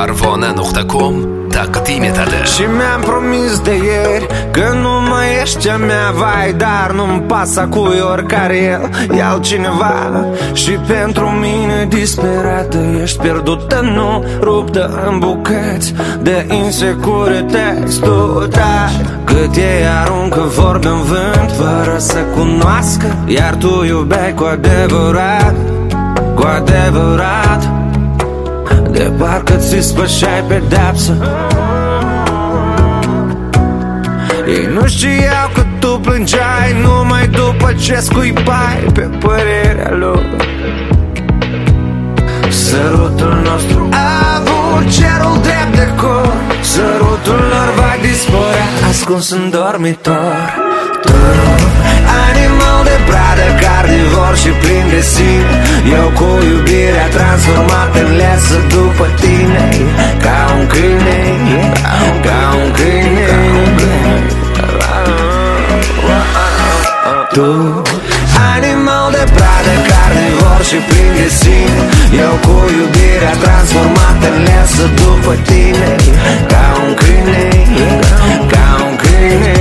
Arvona.com taqdim etadi. Și mi-am promis de ieri că nu mai ești a mea, vai, dar nu-mi pasă cui oricare el e altcineva. Și pentru mine disperată ești pierdută, nu ruptă în bucăți de insecurități. Tu taci cât ei aruncă vorbe în vânt fără să cunoască, iar tu iubeai cu adevărat, cu adevărat, de parcă ți spășeai pedepsă. Ei nu știau că tu plângeai numai după ce scuipai pe părerea lor. Sărutul nostru a avut cerul drept de cor, sărutul lor va dispărea ascuns în dormitor. Tu, animal de pradă, carnivor și plin de sine, eu cu iubirea transformat în lesă după tine, ca un câine, ca un câine. Tu, animal de pradă, carnivor și plin de sine, eu cu iubirea transformat în lesă după tine, ca un câine, ca un câine.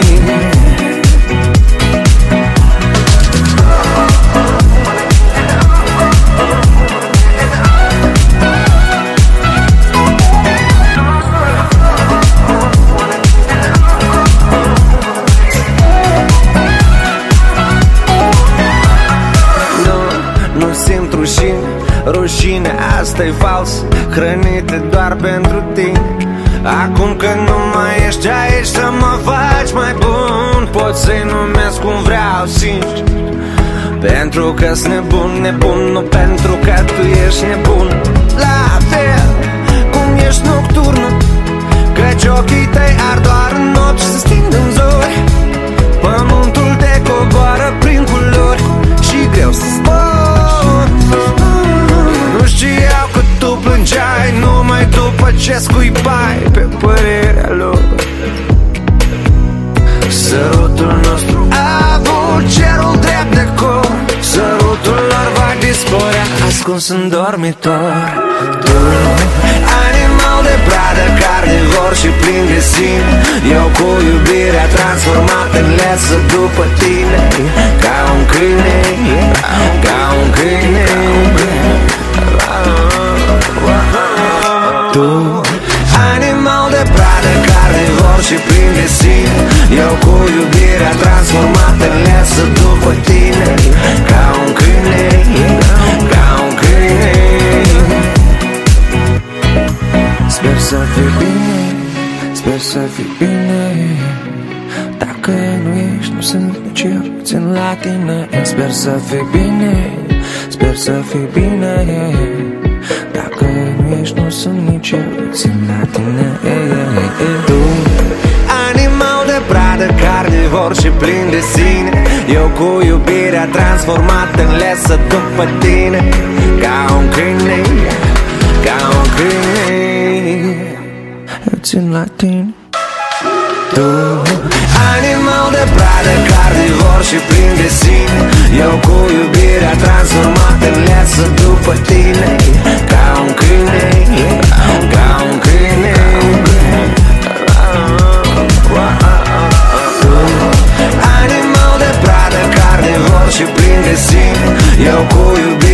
Rușine, asta-i fals, hrănite doar pentru tine. Acum că nu mai ești aici să mă faci mai bun, pot să-i numesc cum vreau, sincer, pentru că-s nebun, nebun, nu pentru că tu ești nebun. La fel cum ești nocturnă, căci ochii tăi ard doar în nopți și se sting în zori. Pământul te coboară prin culori și greu să spun. Nu știau că tu plângeai numai după ce scuipai pe părerea lor. Sărutul nostru a avut cerul drept de cor, sărutul lor va dispărea ascuns în dormitor. Tu, animal de pradă, carnivor și plin de sine, eu cu iubirea transformat în lesă după tine, ca un câine, ca un câine. Tu, animal de pradă, carnivor și plin de sine, eu cu iubirea transformat în lesă după tine, ca un câine, ca un câine. Sper să fii bine, sper să fii bine. Dacă nu ești, nu sunt nici eu, țin la tine. Sper să fii bine, sper să fii bine. Dacă nu ești, nu sunt nici eu, țin la tine. Tu, animal de pradă, carnivor și plin de sine, eu cu iubirea transformat în lesă după tine, ca un câine, ca un câine. Eu țin la tine. Tu, animal de pradă, carnivor și plin de sine, eu cu iubirea transformat în lesă după tine, ca un câine, ca un câine. Tu, animal de pradă, carnivor și plin de sine, eu cu iubirea